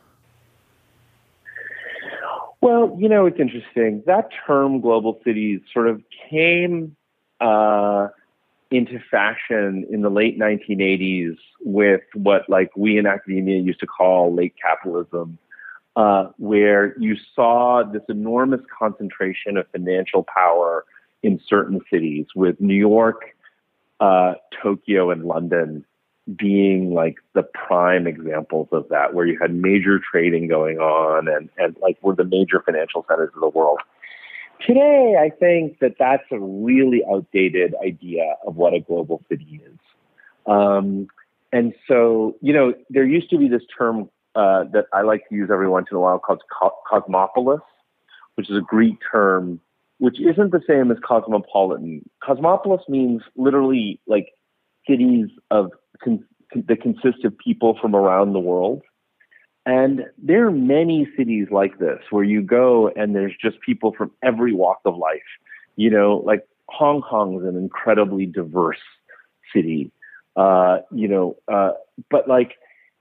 Well, you know, it's interesting. That term global cities sort of came uh, into fashion in the late nineteen eighties with what like we in academia used to call late capitalism, uh, where you saw this enormous concentration of financial power in certain cities, with New York, uh, Tokyo, and London being like the prime examples of that, where you had major trading going on and, and like were the major financial centers of the world. Today, I think that that's a really outdated idea of what a global city is. Um, and so, you know, there used to be this term uh, that I like to use every once in a while called co- cosmopolis, which is a Greek term, which isn't the same as cosmopolitan. Cosmopolis means literally like cities of con- that consist of people from around the world. And there are many cities like this where you go and there's just people from every walk of life. You know, like Hong Kong is an incredibly diverse city. Uh, you know, uh, but like,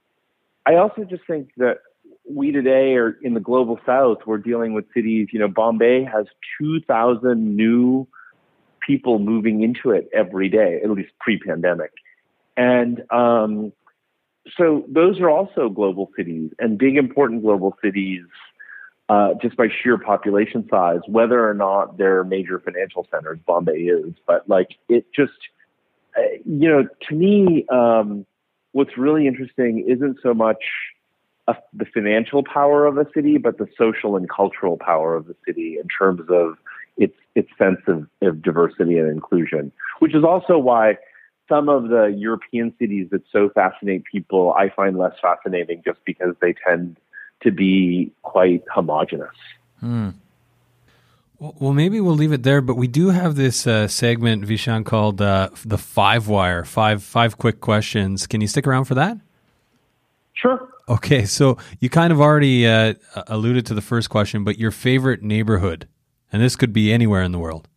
I also just think that we today are in the global south, we're dealing with cities, you know, Bombay has two thousand new people moving into it every day, at least pre-pandemic. And um, so those are also global cities and big, important global cities uh, just by sheer population size, whether or not they're major financial centers. Bombay is, but like it just, uh, you know, to me, um, what's really interesting isn't so much uh, the financial power of a city, but the social and cultural power of the city in terms of its its sense of, of diversity and inclusion, which is also why some of the European cities that so fascinate people, I find less fascinating just because they tend to be quite homogenous. Hmm. Well, well, maybe we'll leave it there, but we do have this uh, segment, Vishaan, called uh, the Five Wire, five five quick questions. Can you stick around for that? Sure. Okay, so you kind of already uh, alluded to the first question, but your favorite neighborhood, and this could be anywhere in the world.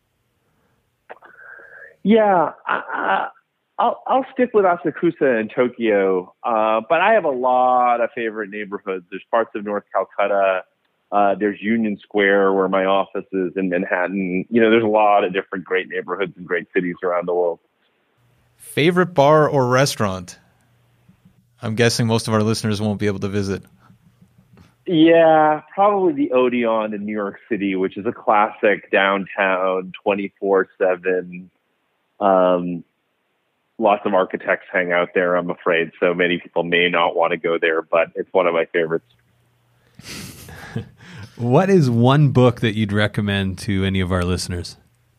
Yeah, I, I, I'll, I'll stick with Asakusa in Tokyo, uh, but I have a lot of favorite neighborhoods. There's parts of North Calcutta. Uh, there's Union Square where my office is in Manhattan. You know, there's a lot of different great neighborhoods and great cities around the world. Favorite bar or restaurant? I'm guessing most of our listeners won't be able to visit. Yeah, probably the Odeon in New York City, which is a classic downtown, twenty-four seven. Um, lots of architects hang out there, I'm afraid, so many people may not want to go there, but it's one of my favorites. What is one book that you'd recommend to any of our listeners?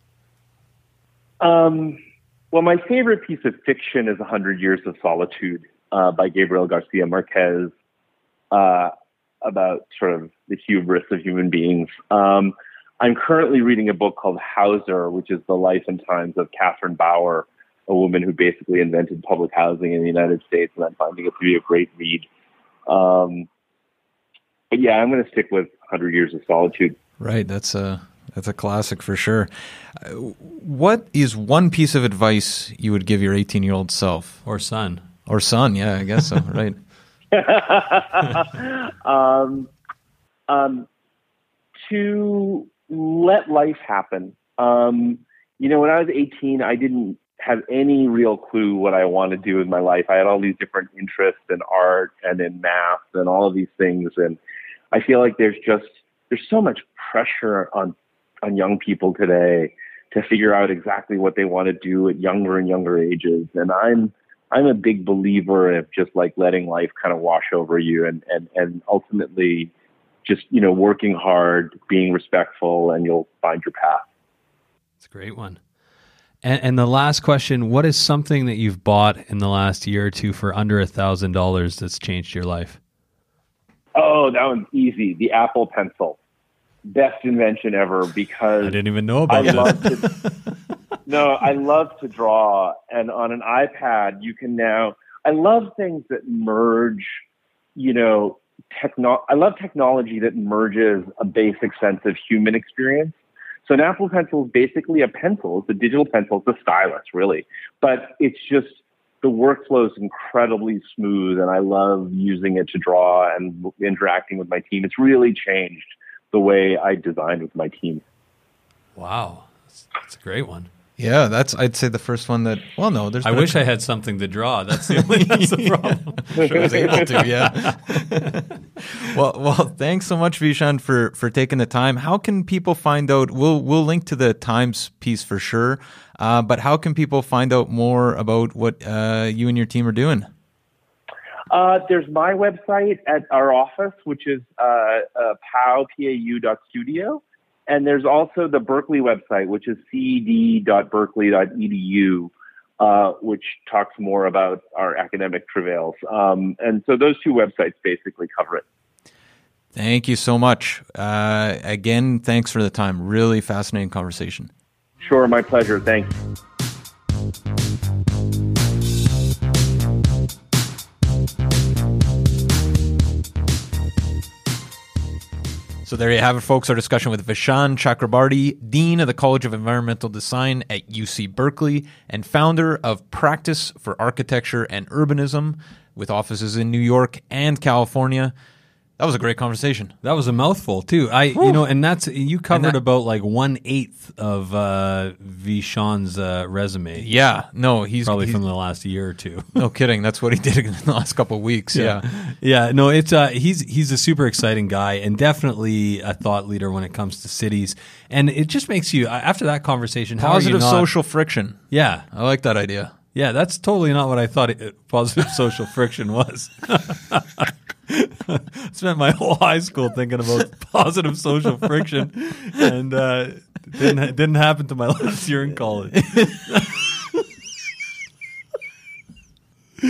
Um, well, my favorite piece of fiction is one hundred Years of Solitude uh, by Gabriel Garcia Marquez, uh, about sort of the hubris of human beings. Um, I'm currently reading a book called Hauser, which is the life and times of Catherine Bauer, a woman who basically invented public housing in the United States, and I'm finding it to be a great read. Um, but yeah, I'm going to stick with one hundred Years of Solitude. Right, that's a that's a classic for sure. Uh, what is one piece of advice you would give your eighteen-year-old self? Or son? Or son, yeah, I guess so, right. um, um, to let life happen. Um, you know, when I was eighteen, I didn't have any real clue what I wanted to do with my life. I had all these different interests in art and in math and all of these things. And I feel like there's just, there's so much pressure on, on young people today to figure out exactly what they want to do at younger and younger ages. And I'm, I'm a big believer of just like letting life kind of wash over you and, and, and ultimately just, you know, working hard, being respectful, and you'll find your path. It's a great one. And, and the last question, what is something that you've bought in the last year or two for under a thousand dollars that's changed your life? Oh, that one's easy. The Apple Pencil. Best invention ever, because I didn't even know about I that. love to, no, I love to draw, and on an iPad you can now, I love things that merge, you know, techno I love technology that merges a basic sense of human experience. So an Apple Pencil is basically a pencil. It's a digital pencil. It's a stylus, really. But it's just, the workflow is incredibly smooth, and I love using it to draw and interacting with my team. It's really changed the way I designed with my team. Wow. That's, that's a great one. Yeah, that's, I'd say the first one that, well, no, there's I been a wish couple- I had something to draw. That's the only that's the problem. Sure was able to, yeah. well, well, thanks so much, Vishaan, for for taking the time. How can people find out? We'll we'll link to the Times piece for sure. Uh, but how can people find out more about what uh, you and your team are doing? Uh, there's my website at our office, which is uh, uh, pau, P A U dot studio. And there's also the Berkeley website, which is c d dot berkeley dot e d u, uh, which talks more about our academic travails. Um, and so those two websites basically cover it. Thank you so much. Uh, again, thanks for the time. Really fascinating conversation. Sure, my pleasure. Thanks. So there you have it, folks. Our discussion with Vishaan Chakrabarty, Dean of the College of Environmental Design at U C Berkeley and founder of Practice for Architecture and Urbanism, with offices in New York and California. That was a great conversation. That was a mouthful too. I, you know, and that's you covered that- about like one eighth of uh, Vishaan's uh, resume. Yeah, no, he's Probably he's, from the last year or two. no kidding. That's what he did in the last couple of weeks. Yeah. yeah. No, it's uh, he's he's a super exciting guy and definitely a thought leader when it comes to cities. And it just makes you after that conversation, how are you Positive not- social friction. Yeah, I like that idea. yeah. That's totally not what I thought it, positive social friction was. Spent my whole high school thinking about positive social friction, and uh, didn't didn't happen to my last year in college.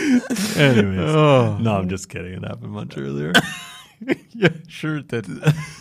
Anyways, Oh. no, I'm just kidding. It happened much earlier. Yeah, sure it did.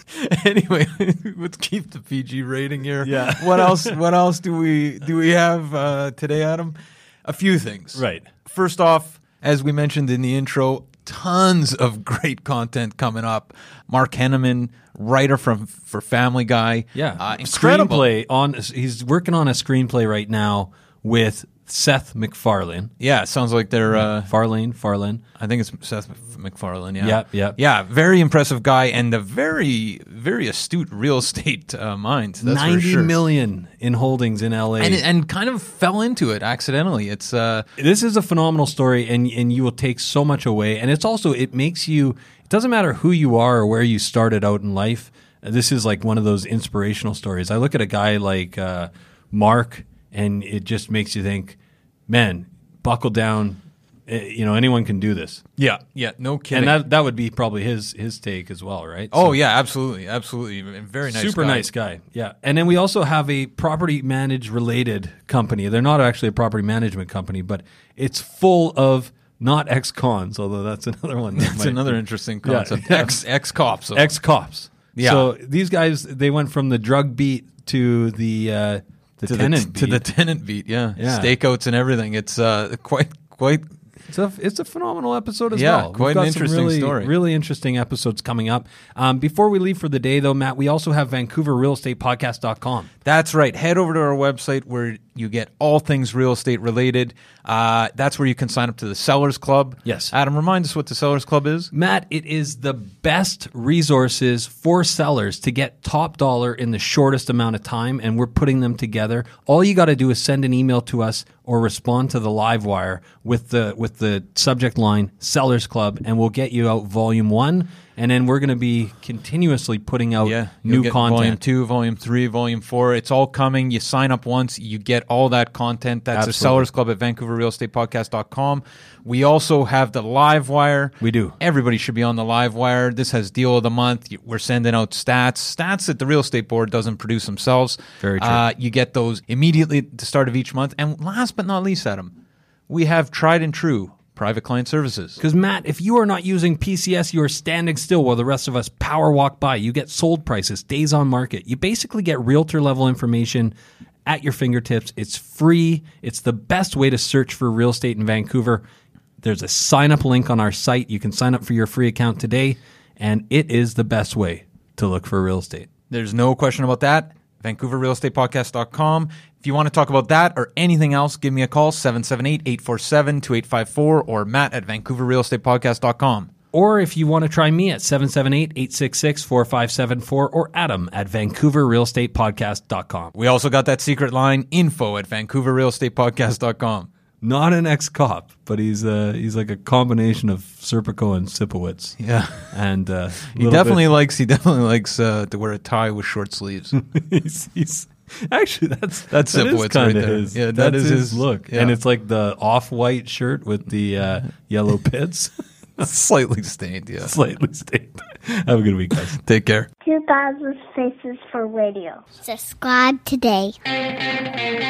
Anyway, let's keep the P G rating here. Yeah. What else? What else do we do we have uh, today, Adam? A few things. Right. First off, as we mentioned in the intro, tons of great content coming up. Mark Henneman, writer from for Family Guy. Yeah. uh, incredible. Screenplay on. He's working on a screenplay right now with Seth MacFarlane. Yeah, it sounds like they're. Uh, Farlane, Farlane. I think it's Seth MacFarlane. Yeah, Yep, yep. yeah. Very impressive guy and a very, very astute real estate uh, mind. That's for Ninety sure. million in holdings in L A, and and kind of fell into it accidentally. It's uh, this is a phenomenal story, and and you will take so much away. And it's also it makes you. It doesn't matter who you are or where you started out in life. This is like one of those inspirational stories. I look at a guy like uh, Mark, and it just makes you think, man, buckle down. Uh, You know, anyone can do this. yeah, yeah. No kidding. And that that would be probably his his take as well, right? oh So, yeah, absolutely, absolutely. Very nice, super guy. nice guy. Yeah. And then we also have a property managed related company. They're not actually a property management company, but it's full of not ex-cons, although that's another one. That That's might- another interesting Yeah, concept. yeah. Ex ex cops. ex-cops. Yeah. So these guys, they went from the drug beat to the uh, the to tenant the, to beat. the tenant beat. Yeah, Yeah. stakeouts and everything. It's uh, quite quite. It's a, it's a phenomenal episode as Yeah, well. We've quite an got some interesting really, story. Really interesting episodes coming up. Um, before we leave for the day, though, Matt, we also have Vancouver Real Estate Podcast dot com. That's right. Head over to our website where you get all things real estate related. Uh, that's where you can sign up to the Sellers Club. Yes. Adam, remind us what the Sellers Club is. Matt, it is the best resources for sellers to get top dollar in the shortest amount of time, and we're putting them together. All you got to do is send an email to us or respond to the live wire with the with the subject line Sellers Club, and we'll get you out volume one, and then we're going to be continuously putting out Yeah, you'll new get content. Volume two, volume three, volume four. It's all coming. You sign up once, you get all that content. That's the Absolutely. Sellers Club at Vancouver Real Estate Podcast dot com. We also have the live wire. We do. Everybody should be on the live wire. This has deal of the month. We're sending out stats. Stats that the real estate board doesn't produce themselves. Very true. Uh, you get those immediately at the start of each month. And last but not least, Adam, we have tried and true private client services. Because, Matt, if you are not using P C S, you are standing still while the rest of us power walk by. You get sold prices, days on market. You basically get realtor-level information at your fingertips. It's free. It's the best way to search for real estate in Vancouver. There's a sign-up link on our site. You can sign up for your free account today, and it is the best way to look for real estate. There's no question about that. Vancouver Real Estate Podcast dot com. If you want to talk about that or anything else, give me a call, seven seven eight, eight four seven, two eight five four, or Matt at Vancouver Real Estate Podcast dot com. Or if you want to try me at seven seven eight, eight six six, four five seven four, or Adam at Vancouver Real Estate Podcast dot com. We also got that secret line, info at Vancouver Real Estate Podcast dot com. Not an ex-cop, but he's uh, he's like a combination of Serpico and Sipowicz. Yeah. And uh, He definitely likes he definitely likes uh, to wear a tie with short sleeves. he's, he's actually that's That's that is Sipowicz kinda right there. his. Yeah, that That's is his, his- look, yeah. and it's like the off-white shirt with the uh, yellow pits, Slightly stained, yeah. slightly stained. Have a good week, guys. Take care. two thousand Faces for Radio. Subscribe today.